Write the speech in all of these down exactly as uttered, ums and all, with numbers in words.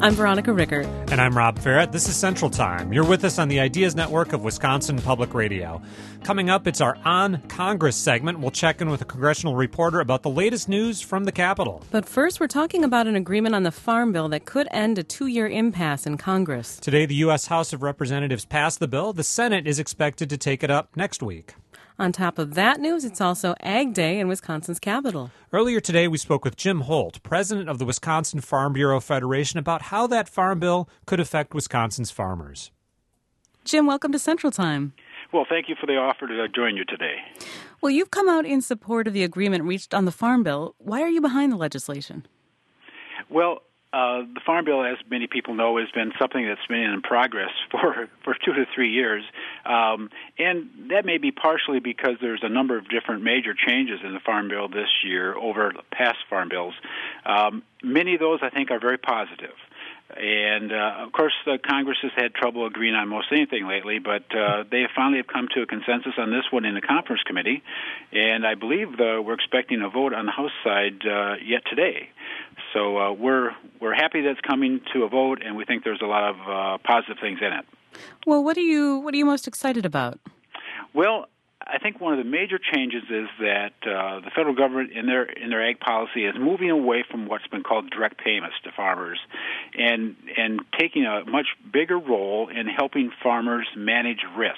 I'm Veronica Rickert. And I'm Rob Farrett. This is Central Time. You're with us on the Ideas Network of Wisconsin Public Radio. Coming up, it's our On Congress segment. We'll check in with a congressional reporter about the latest news from the Capitol. But first, we're talking about an agreement on the Farm Bill that could end a two-year impasse in Congress. Today, the U S House of Representatives passed the bill. The Senate is expected to take it up next week. On top of that news, it's also Ag Day in Wisconsin's capital. Earlier today, we spoke with Jim Holt, president of the Wisconsin Farm Bureau Federation, about how that farm bill could affect Wisconsin's farmers. Jim, welcome to Central Time. Well, thank you for the offer to join you today. Well, you've come out in support of the agreement reached on the Farm Bill. Why are you behind the legislation? Well, Uh, the Farm Bill, as many people know, has been something that's been in progress for, for two to three years. Um, and that may be partially because there's a number of different major changes in the Farm Bill this year over past Farm Bills. Um, many of those, I think, are very positive. And, uh, of course, the Congress has had trouble agreeing on most anything lately, but uh, they finally have come to a consensus on this one in the Conference Committee. And I believe uh, we're expecting a vote on the House side uh, yet today. So uh, we're we're happy that's coming to a vote, and we think there's a lot of uh, positive things in it. Well, what are you what are you most excited about? Well, I think one of the major changes is that uh, the federal government in their in their ag policy is moving away from what's been called direct payments to farmers, and and taking a much bigger role in helping farmers manage risk.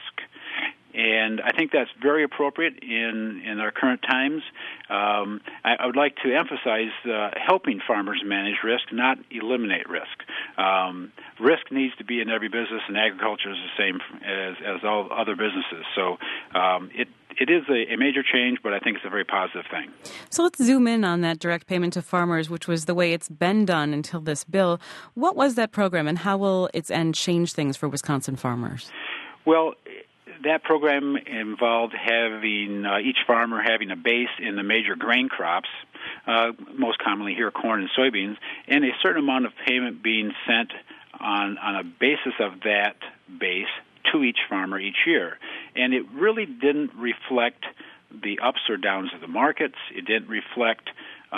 And I think that's very appropriate in, in our current times. Um, I, I would like to emphasize uh, helping farmers manage risk, not eliminate risk. Um, risk needs to be in every business, and agriculture is the same as, as all other businesses. So um, it it is a, a major change, but I think it's a very positive thing. So let's zoom in on that direct payment to farmers, which was the way it's been done until this bill. What was that program, and how will its end change things for Wisconsin farmers? Well, that program involved having uh, each farmer having a base in the major grain crops, uh, most commonly here corn and soybeans, and a certain amount of payment being sent on, on a basis of that base to each farmer each year. And it really didn't reflect the ups or downs of the markets. It didn't reflect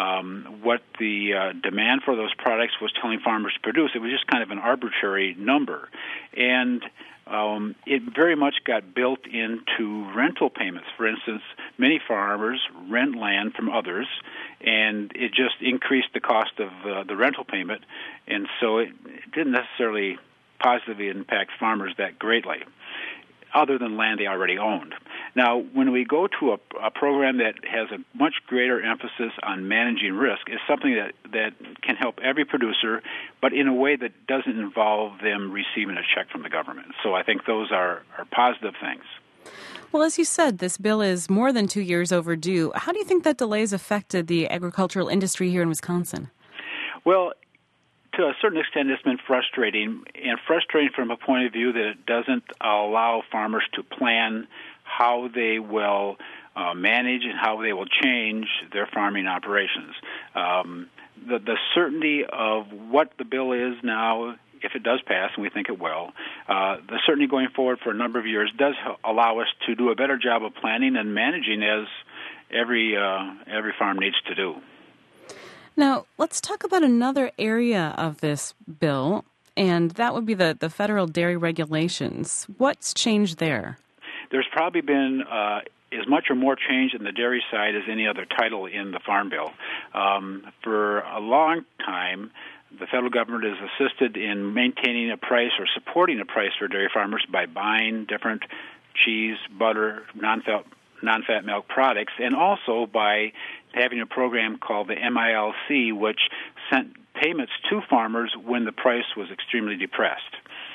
um, what the uh, demand for those products was telling farmers to produce. It was just kind of an arbitrary number. And Um, it very much got built into rental payments. For instance, many farmers rent land from others, and it just increased the cost of uh, the rental payment, and so it, it didn't necessarily positively impact farmers that greatly, other than land they already owned. Now, when we go to a, a program that has a much greater emphasis on managing risk, it's something that, that can help every producer, but in a way that doesn't involve them receiving a check from the government. So I think those are, are positive things. Well, as you said, this bill is more than two years overdue. How do you think that delay has affected the agricultural industry here in Wisconsin? Well, to a certain extent, it's been frustrating, and frustrating from a point of view that it doesn't allow farmers to plan how they will uh, manage and how they will change their farming operations. Um, the, the certainty of what the bill is now, if it does pass, and we think it will, uh, the certainty going forward for a number of years does allow us to do a better job of planning and managing as every uh, every farm needs to do. Now, let's talk about another area of this bill, and that would be the, the federal dairy regulations. What's changed there? There's probably been uh, as much or more change in the dairy side as any other title in the Farm Bill. Um, for a long time, the federal government has assisted in maintaining a price or supporting a price for dairy farmers by buying different cheese, butter, non-fat, non-fat milk products, and also by having a program called the M I L C, which sent payments to farmers when the price was extremely depressed.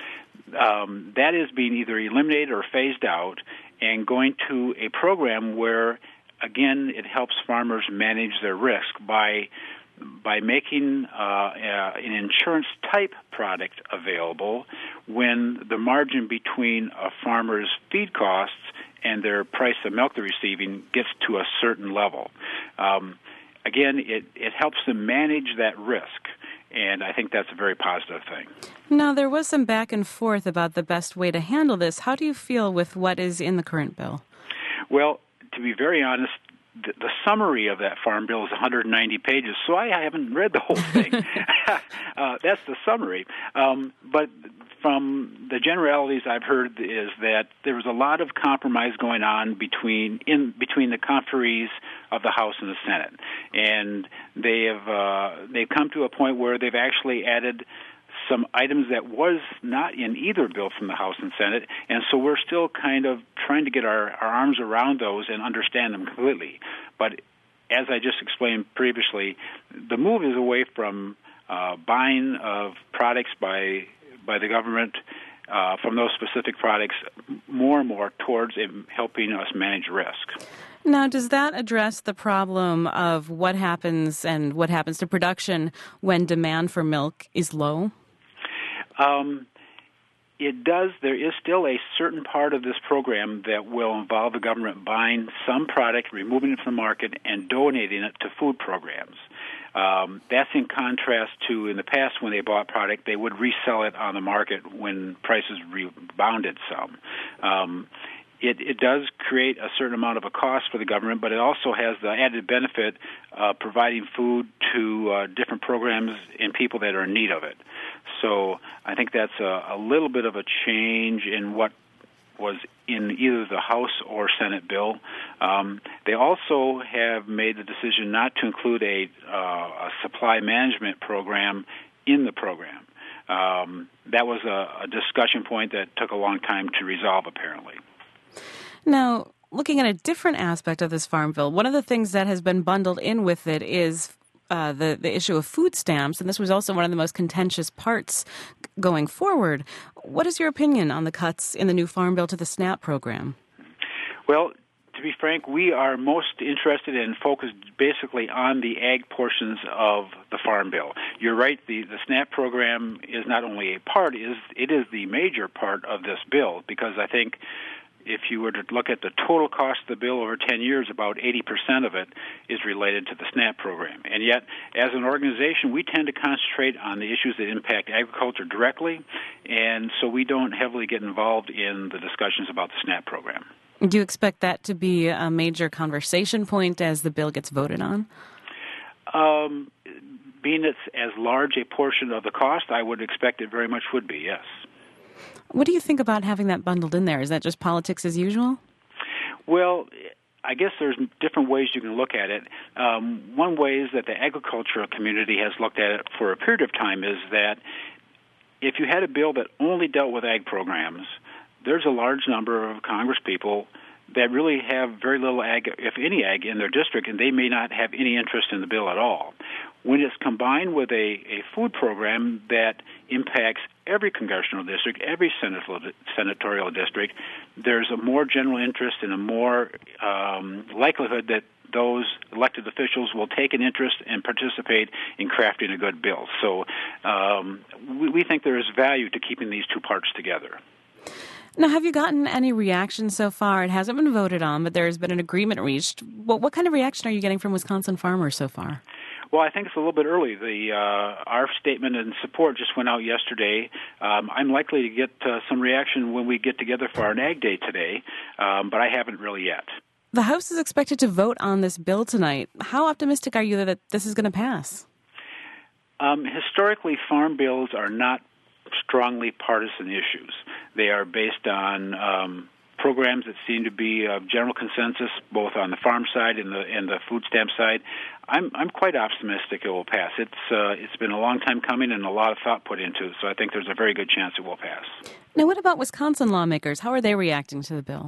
Um, that is being either eliminated or phased out, and going to a program where, again, it helps farmers manage their risk by by making uh, uh, an insurance-type product available when the margin between a farmer's feed costs and their price of milk they're receiving gets to a certain level. Um, again, it, it helps them manage that risk, and I think that's a very positive thing. Now, there was some back and forth about the best way to handle this. How do you feel with what is in the current bill? Well, to be very honest, the, the summary of that farm bill is one hundred ninety pages, so I haven't read the whole thing. uh, that's the summary. Um, but from the generalities I've heard is that there was a lot of compromise going on between in between the conferees of the House and the Senate, and they have uh, they've come to a point where they've actually added some items that was not in either bill from the House and Senate, and so we're still kind of trying to get our, our arms around those and understand them completely. But as I just explained previously, the move is away from uh, buying of products by by the government uh, from those specific products more and more towards helping us manage risk. Now, does that address the problem of what happens and what happens to production when demand for milk is low? Um, it does. There is still a certain part of this program that will involve the government buying some product, removing it from the market, and donating it to food programs. Um, that's in contrast to in the past when they bought product, they would resell it on the market when prices rebounded some. Um, It, it does create a certain amount of a cost for the government, but it also has the added benefit of providing food to uh, different programs and people that are in need of it. So I think that's a, a little bit of a change in what was in either the House or Senate bill. Um, they also have made the decision not to include a, uh, a supply management program in the program. Um, that was a, a discussion point that took a long time to resolve, apparently. Now, looking at a different aspect of this farm bill, one of the things that has been bundled in with it is uh, the, the issue of food stamps, and this was also one of the most contentious parts going forward. What is your opinion on the cuts in the new farm bill to the SNAP program? Well, to be frank, we are most interested and focused basically on the ag portions of the farm bill. You're right, the, the SNAP program is not only a part, it is, it is the major part of this bill, because I think if you were to look at the total cost of the bill over ten years, about eighty percent of it is related to the SNAP program. And yet, as an organization, we tend to concentrate on the issues that impact agriculture directly, and so we don't heavily get involved in the discussions about the SNAP program. Do you expect that to be a major conversation point as the bill gets voted on? Um, being it's as large a portion of the cost, I would expect it very much would be, yes. What do you think about having that bundled in there? Is that just politics as usual? Well, I guess there's different ways you can look at it. Um, one way is that the agricultural community has looked at it for a period of time is that if you had a bill that only dealt with ag programs, there's a large number of Congress people that really have very little ag, if any ag, in their district, and they may not have any interest in the bill at all. When it's combined with a, a food program that impacts every congressional district, every senatorial district, there's a more general interest and a more um, likelihood that those elected officials will take an interest and participate in crafting a good bill. So um, we, we think there is value to keeping these two parts together. Now, have you gotten any reaction so far? It hasn't been voted on, but there has been an agreement reached. What, what kind of reaction are you getting from Wisconsin farmers so far? Well, I think it's a little bit early. The uh, our statement in support just went out yesterday. Um, I'm likely to get uh, some reaction when we get together for our Ag Day today, um, but I haven't really yet. The House is expected to vote on this bill tonight. How optimistic are you that this is going to pass? Um, historically, farm bills are not strongly partisan issues. They are based on um, programs that seem to be of general consensus, both on the farm side and the and the food stamp side. I'm I'm quite optimistic it will pass. It's uh, it's been a long time coming and a lot of thought put into it, so I think there's a very good chance it will pass. Now, what about Wisconsin lawmakers? How are they reacting to the bill?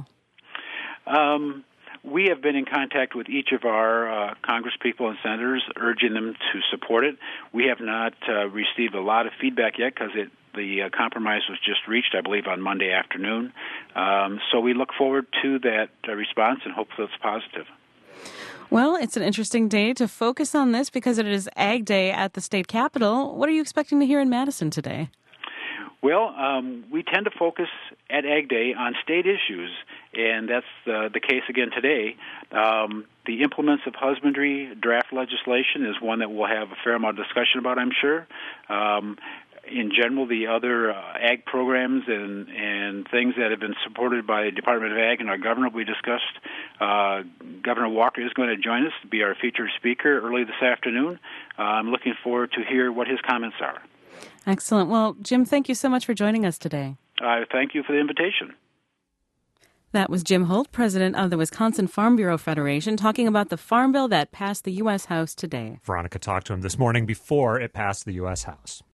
Um, we have been in contact with each of our uh, congresspeople and senators, urging them to support it. We have not uh, received a lot of feedback yet because it. The uh, compromise was just reached, I believe, on Monday afternoon. Um, so we look forward to that uh, response and hope that it's positive. Well, it's an interesting day to focus on this because it is Ag Day at the state capitol. What are you expecting to hear in Madison today? Well, um, we tend to focus at Ag Day on state issues, and that's uh, the case again today. Um, the implements of husbandry draft legislation is one that we'll have a fair amount of discussion about, I'm sure. Um, in general, the other uh, ag programs and, and things that have been supported by the Department of Ag and our governor will be discussed. Uh, Governor Walker is going to join us to be our featured speaker early this afternoon. Uh, I'm looking forward to hear what his comments are. Excellent. Well, Jim, thank you so much for joining us today. I uh, thank you for the invitation. That was Jim Holt, president of the Wisconsin Farm Bureau Federation, talking about the farm bill that passed the U S House today. Veronica talked to him this morning before it passed the U S House.